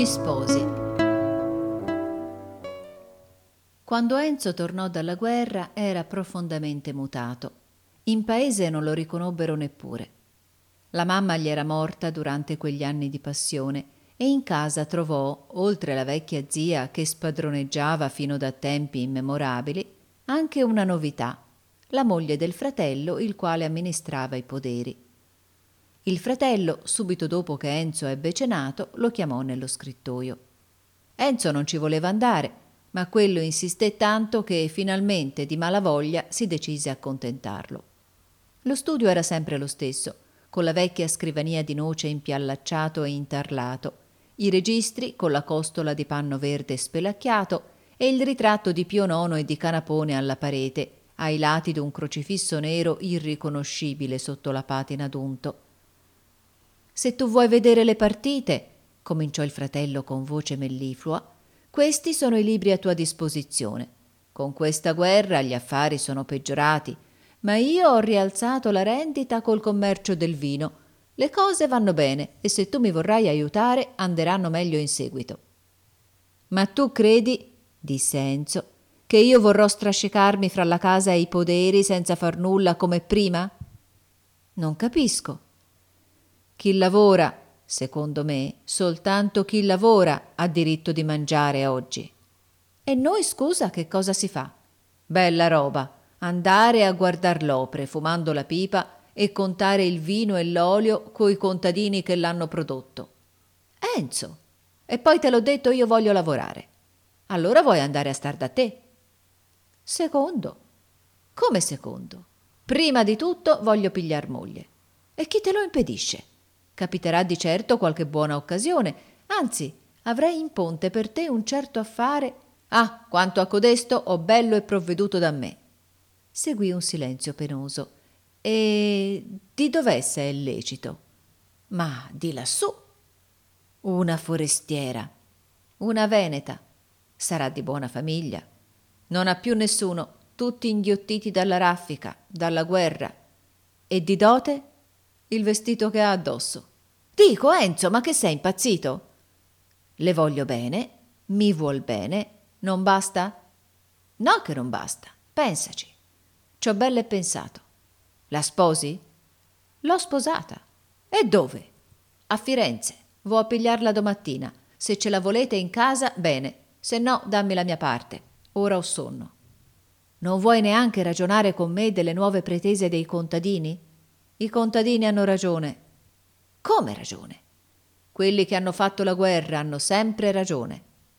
Gli sposi. Quando Enzo tornò dalla guerra era profondamente mutato. In paese non lo riconobbero neppure. La mamma gli era morta durante quegli anni di passione e in casa trovò, oltre la vecchia zia che spadroneggiava fino da tempi immemorabili, anche una novità, la moglie del fratello, il quale amministrava i poderi. Il fratello, subito dopo che Enzo ebbe cenato, lo chiamò nello scrittoio. Enzo non ci voleva andare, ma quello insisté tanto che finalmente di malavoglia si decise a accontentarlo. Lo studio era sempre lo stesso, con la vecchia scrivania di noce impiallacciato e intarlato, i registri con la costola di panno verde spelacchiato e il ritratto di Pio IX e di Canapone alla parete, ai lati d'un crocifisso nero irriconoscibile sotto la patina d'unto. «Se tu vuoi vedere le partite», cominciò il fratello con voce melliflua, «questi sono i libri a tua disposizione. Con questa guerra gli affari sono peggiorati, ma io ho rialzato la rendita col commercio del vino. Le cose vanno bene e se tu mi vorrai aiutare anderanno meglio in seguito». «Ma tu credi», disse Enzo, «che io vorrò strascicarmi fra la casa e i poderi senza far nulla come prima?» «Non capisco». «Chi lavora, secondo me, soltanto chi lavora ha diritto di mangiare oggi». «E noi, scusa, che cosa si fa?» «Bella roba, andare a guardar l'opre, fumando la pipa e contare il vino e l'olio coi contadini che l'hanno prodotto». «Enzo, e poi te l'ho detto io voglio lavorare. Allora vuoi andare a star da te?» «Secondo». «Come secondo? Prima di tutto voglio pigliar moglie». «E chi te lo impedisce? Capiterà di certo qualche buona occasione, anzi, avrei in ponte per te un certo affare». «Ah, quanto a codesto ho bello e provveduto da me». Seguì un silenzio penoso. «E di dov'esse è lecito?» «Ma di lassù». «Una forestiera». «Una veneta». «Sarà di buona famiglia». «Non ha più nessuno, tutti inghiottiti dalla raffica, dalla guerra». «E di dote?» «Il vestito che ha addosso». «Dico, Enzo, ma che sei impazzito?» «Le voglio bene, mi vuol bene, non basta?» «No che non basta, pensaci». «C'ho belle pensato». «La sposi?» «L'ho sposata». «E dove?» «A Firenze, vo a pigliarla domattina. Se ce la volete in casa, bene, se no dammi la mia parte, ora ho sonno». «Non vuoi neanche ragionare con me delle nuove pretese dei contadini?» «I contadini hanno ragione». «Come ragione?» «Quelli che hanno fatto la guerra hanno sempre ragione».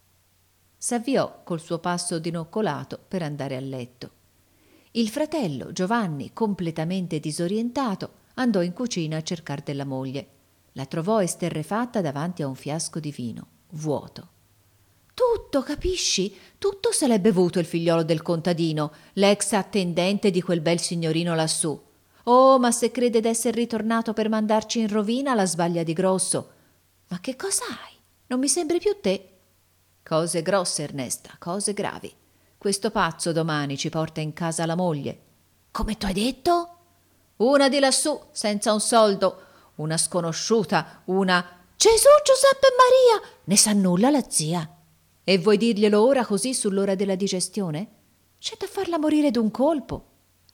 S'avviò col suo passo dinoccolato per andare a letto. Il fratello Giovanni, completamente disorientato, andò in cucina a cercar della moglie. La trovò esterrefatta davanti a un fiasco di vino, vuoto. «Tutto, capisci? Tutto se l'è bevuto il figliolo del contadino, l'ex attendente di quel bel signorino lassù. Oh, ma se crede d'esser ritornato per mandarci in rovina la sbaglia di grosso. Ma che cosa hai? Non mi sembri più te». «Cose grosse, Ernesta, cose gravi. Questo pazzo domani ci porta in casa la moglie». «Come t'ho detto?» «Una di lassù, senza un soldo, una sconosciuta, una...» «Gesù, Giuseppe e Maria! Ne sa nulla la zia?» «E vuoi dirglielo ora così sull'ora della digestione? C'è da farla morire d'un colpo».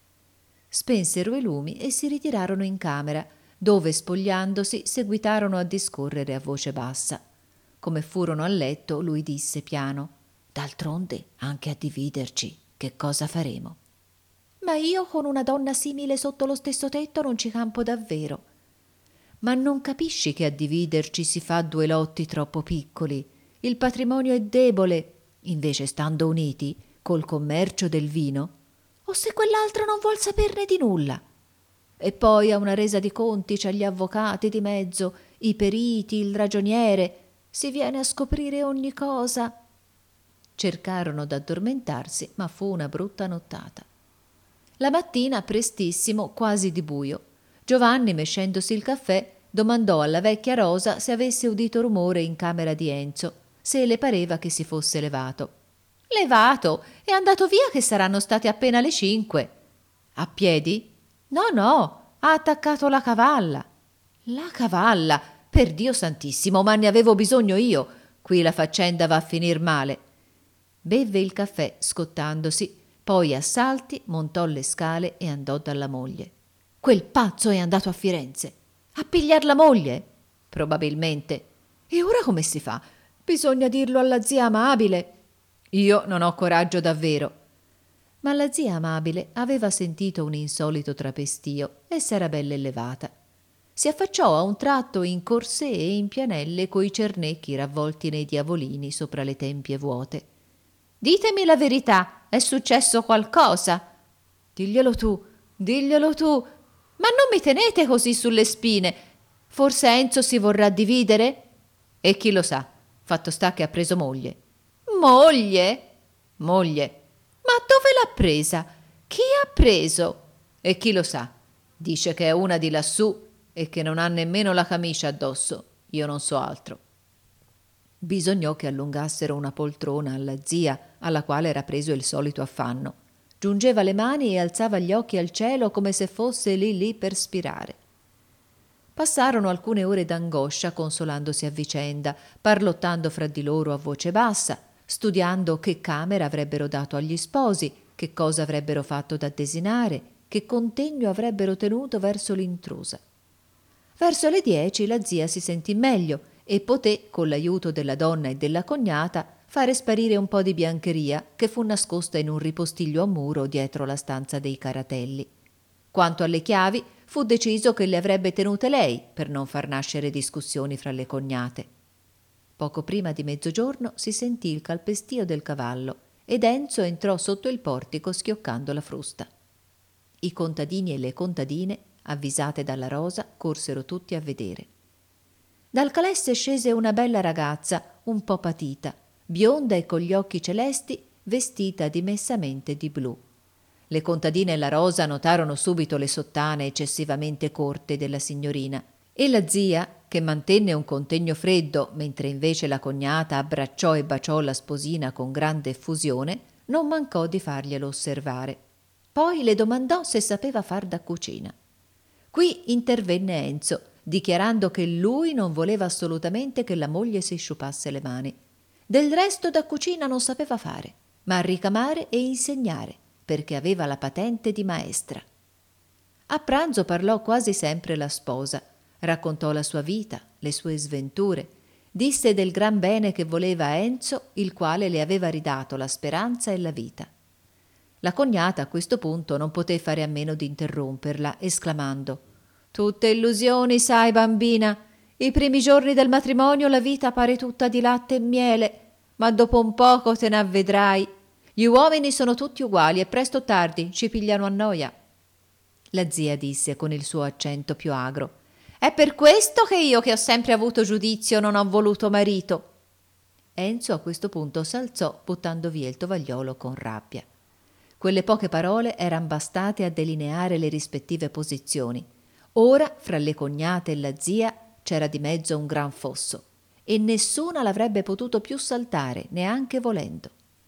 Spensero i lumi e si ritirarono in camera, dove, spogliandosi, seguitarono a discorrere a voce bassa. Come furono a letto, lui disse piano: «D'altronde, anche a dividerci, che cosa faremo?» «Ma io con una donna simile sotto lo stesso tetto non ci campo davvero». «Ma non capisci che a dividerci si fa due lotti troppo piccoli? Il patrimonio è debole, invece stando uniti, col commercio del vino. O se quell'altro non vuol saperne di nulla? E poi a una resa di conti c'è gli avvocati di mezzo, i periti, il ragioniere. Si viene a scoprire ogni cosa». Cercarono d'addormentarsi, ma fu una brutta nottata. La mattina, prestissimo, quasi di buio, Giovanni, mescendosi il caffè, domandò alla vecchia Rosa se avesse udito rumore in camera di Enzo, se le pareva che si fosse levato. «Levato? È andato via che saranno state appena le 5. «A piedi?» «No, no, ha attaccato la cavalla». «La cavalla? Per Dio santissimo, ma ne avevo bisogno io. Qui la faccenda va a finir male. Bevve il caffè scottandosi, poi a salti montò le scale e andò dalla moglie. Quel pazzo è andato a Firenze. A pigliar la moglie? Probabilmente. E ora come si fa? Bisogna dirlo alla zia Amabile. Io non ho coraggio davvero. Ma la zia Amabile aveva sentito un insolito trapestio e s'era bella elevata. Si affacciò a un tratto in corsé e in pianelle coi cernecchi ravvolti nei diavolini sopra le tempie vuote. Ditemi la verità, è successo qualcosa? Diglielo tu, diglielo tu. Ma non mi tenete così sulle spine. Forse Enzo si vorrà dividere? E chi lo sa, fatto sta che ha preso moglie. Moglie? Moglie. Ma dove l'ha presa? Chi ha preso? E chi lo sa, dice che è una di lassù e che non ha nemmeno la camicia addosso. Io non so altro. Bisognò che allungassero una poltrona alla zia, alla quale era preso il solito affanno. Giungeva le mani e alzava gli occhi al cielo come se fosse lì lì per spirare. Passarono alcune ore d'angoscia consolandosi a vicenda, parlottando fra di loro a voce bassa, studiando che camera avrebbero dato agli sposi, che cosa avrebbero fatto da desinare, che contegno avrebbero tenuto verso l'intrusa. Verso le 10 la zia si sentì meglio e poté, con l'aiuto della donna e della cognata, fare sparire un po' di biancheria che fu nascosta in un ripostiglio a muro dietro la stanza dei caratelli. Quanto alle chiavi, fu deciso che le avrebbe tenute lei per non far nascere discussioni fra le cognate. Poco prima di mezzogiorno si sentì il calpestio del cavallo ed Enzo entrò sotto il portico schioccando la frusta. I contadini e le contadine, avvisate dalla Rosa, corsero tutti a vedere. Dal calesse scese una bella ragazza, un po' patita, bionda e con gli occhi celesti, vestita dimessamente di blu. Le contadine e la Rosa notarono subito le sottane eccessivamente corte della signorina e la zia, che mantenne un contegno freddo mentre invece la cognata abbracciò e baciò la sposina con grande effusione, non mancò di farglielo osservare. Poi le domandò se sapeva far da cucina. Qui intervenne Enzo, dichiarando che lui non voleva assolutamente che la moglie si sciupasse le mani. Del resto da cucina non sapeva fare, ma ricamare e insegnare, perché aveva la patente di maestra. A pranzo parlò quasi sempre la sposa, raccontò la sua vita, le sue sventure, disse del gran bene che voleva a Enzo, il quale le aveva ridato la speranza e la vita. La cognata a questo punto non poté fare a meno di interromperla, esclamando: «Tutte illusioni, sai, bambina. I primi giorni del matrimonio la vita pare tutta di latte e miele, ma dopo un poco te n'avvedrai. Gli uomini sono tutti uguali e presto o tardi ci pigliano a noia». La zia disse con il suo accento più agro: «È per questo che io, che ho sempre avuto giudizio, non ho voluto marito». Enzo a questo punto s'alzò buttando via il tovagliolo con rabbia. Quelle poche parole eran bastate a delineare le rispettive posizioni. Ora, fra le cognate e la zia, c'era di mezzo un gran fosso, e nessuna l'avrebbe potuto più saltare, neanche volendo.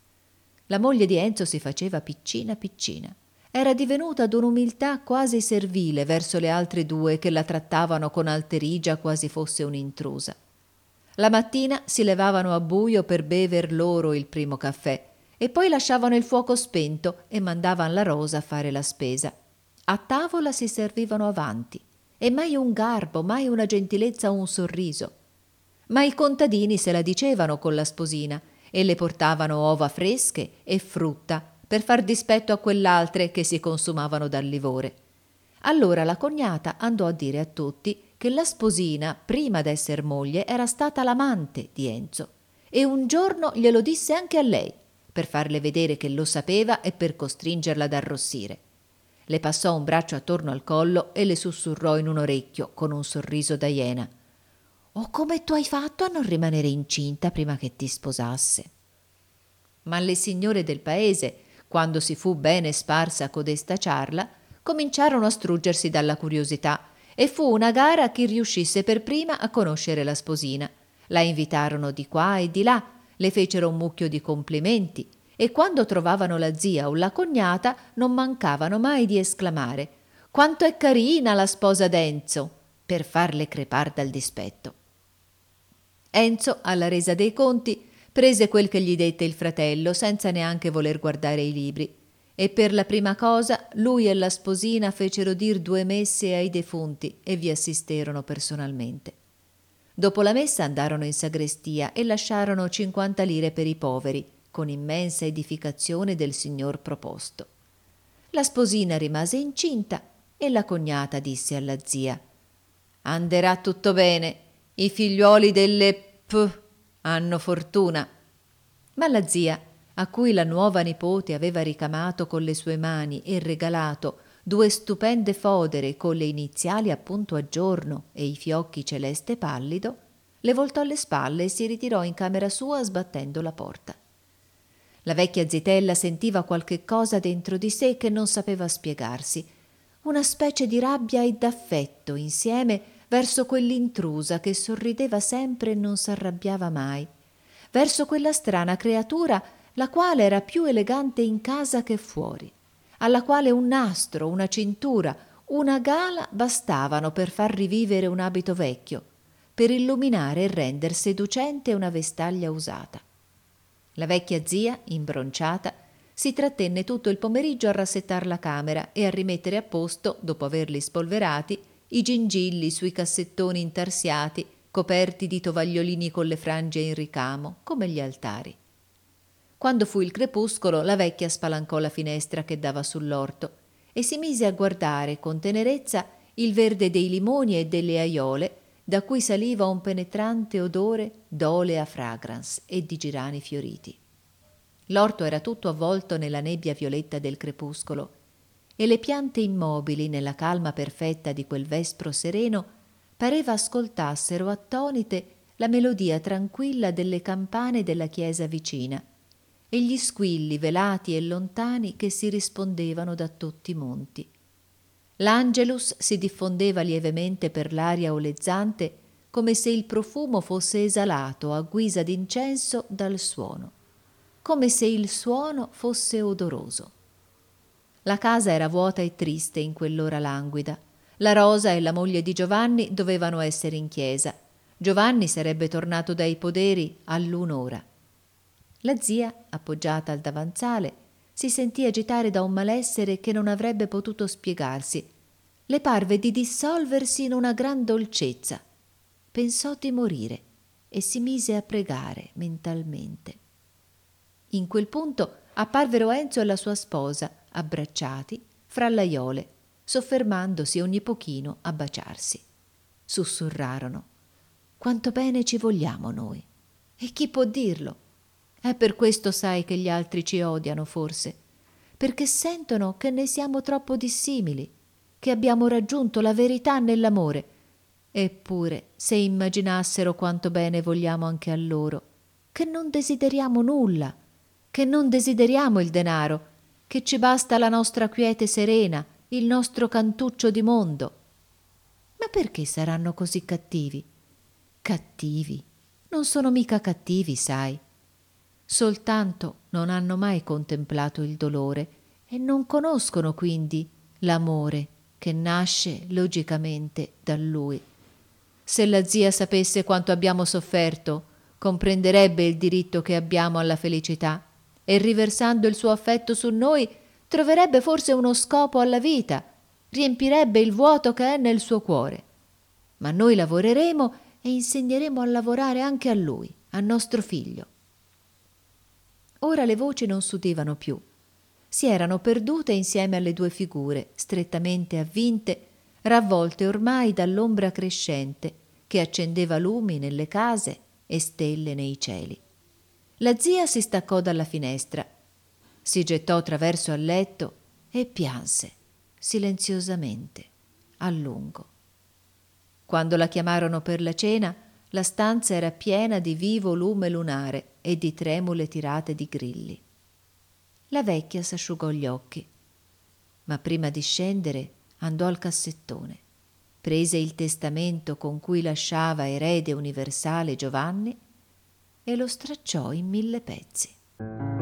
La moglie di Enzo si faceva piccina piccina. Era divenuta d'un'umiltà quasi servile verso le altre due che la trattavano con alterigia quasi fosse un'intrusa. La mattina si levavano a buio per bever loro il primo caffè e poi lasciavano il fuoco spento e mandavan la Rosa a fare la spesa. A tavola si servivano avanti e mai un garbo, mai una gentilezza o un sorriso. Ma i contadini se la dicevano con la sposina e le portavano ova fresche e frutta per far dispetto a quell'altre che si consumavano dal livore. Allora la cognata andò a dire a tutti che la sposina, prima d'esser moglie, era stata l'amante di Enzo e un giorno glielo disse anche a lei, per farle vedere che lo sapeva e per costringerla ad arrossire. Le passò un braccio attorno al collo e le sussurrò in un orecchio con un sorriso da iena: «Oh, come tu hai fatto a non rimanere incinta prima che ti sposasse?» Ma le signore del paese, quando si fu bene sparsa codesta ciarla, cominciarono a struggersi dalla curiosità e fu una gara a chi riuscisse per prima a conoscere la sposina. La invitarono di qua e di là, le fecero un mucchio di complimenti e quando trovavano la zia o la cognata non mancavano mai di esclamare: «Quanto è carina la sposa d'Enzo!» per farle crepar dal dispetto. Enzo, alla resa dei conti, prese quel che gli dette il fratello senza neanche voler guardare i libri, e per la prima cosa lui e la sposina fecero dir 2 messe ai defunti e vi assisterono personalmente. Dopo la messa andarono in sagrestia e lasciarono 50 lire per i poveri, con immensa edificazione del signor proposto. La sposina rimase incinta e la cognata disse alla zia: «Anderà tutto bene, i figliuoli delle hanno fortuna». Ma la zia, a cui la nuova nipote aveva ricamato con le sue mani e regalato 2 stupende fodere con le iniziali appunto a giorno e i fiocchi celeste pallido, le voltò le spalle e si ritirò in camera sua sbattendo la porta. La vecchia zitella sentiva qualche cosa dentro di sé che non sapeva spiegarsi, una specie di rabbia e d'affetto insieme verso quell'intrusa che sorrideva sempre e non s'arrabbiava mai, verso quella strana creatura la quale era più elegante in casa che fuori, alla quale un nastro, una cintura, una gala bastavano per far rivivere un abito vecchio, per illuminare e render seducente una vestaglia usata. La vecchia zia, imbronciata, si trattenne tutto il pomeriggio a rassettar la camera e a rimettere a posto, dopo averli spolverati, i gingilli sui cassettoni intarsiati, coperti di tovagliolini con le frange in ricamo, come gli altari. Quando fu il crepuscolo, la vecchia spalancò la finestra che dava sull'orto e si mise a guardare con tenerezza il verde dei limoni e delle aiole, da cui saliva un penetrante odore d'olea fragrance e di girani fioriti. L'orto era tutto avvolto nella nebbia violetta del crepuscolo e le piante immobili nella calma perfetta di quel vespro sereno pareva ascoltassero attonite la melodia tranquilla delle campane della chiesa vicina e gli squilli velati e lontani che si rispondevano da tutti i monti. L'Angelus si diffondeva lievemente per l'aria olezzante come se il profumo fosse esalato a guisa d'incenso dal suono, come se il suono fosse odoroso. La casa era vuota e triste in quell'ora languida. La Rosa e la moglie di Giovanni dovevano essere in chiesa. Giovanni sarebbe tornato dai poderi all'1 ora. La zia, appoggiata al davanzale, si sentì agitare da un malessere che non avrebbe potuto spiegarsi. Le parve di dissolversi in una gran dolcezza. Pensò di morire e si mise a pregare mentalmente. In quel punto apparvero Enzo e la sua sposa, abbracciati, fra l'aiole, soffermandosi ogni pochino a baciarsi. Sussurrarono: «Quanto bene ci vogliamo noi! E chi può dirlo? È per questo, sai, che gli altri ci odiano, forse, perché sentono che ne siamo troppo dissimili, che abbiamo raggiunto la verità nell'amore. Eppure, se immaginassero quanto bene vogliamo anche a loro, che non desideriamo nulla, che non desideriamo il denaro, che ci basta la nostra quiete serena, il nostro cantuccio di mondo. Ma perché saranno così cattivi? Cattivi? Non sono mica cattivi, sai. Soltanto non hanno mai contemplato il dolore e non conoscono quindi l'amore che nasce logicamente da lui. Se la zia sapesse quanto abbiamo sofferto, comprenderebbe il diritto che abbiamo alla felicità e, riversando il suo affetto su noi, troverebbe forse uno scopo alla vita, riempirebbe il vuoto che è nel suo cuore. Ma noi lavoreremo e insegneremo a lavorare anche a lui, a nostro figlio». Ora le voci non s'udivano più. Si erano perdute insieme alle 2 figure, strettamente avvinte, ravvolte ormai dall'ombra crescente che accendeva lumi nelle case e stelle nei cieli. La zia si staccò dalla finestra, si gettò traverso al letto e pianse silenziosamente, a lungo. Quando la chiamarono per la cena, la stanza era piena di vivo lume lunare e di tremule tirate di grilli. La vecchia s'asciugò gli occhi, ma prima di scendere andò al cassettone, prese il testamento con cui lasciava erede universale Giovanni e lo stracciò in 1000 pezzi.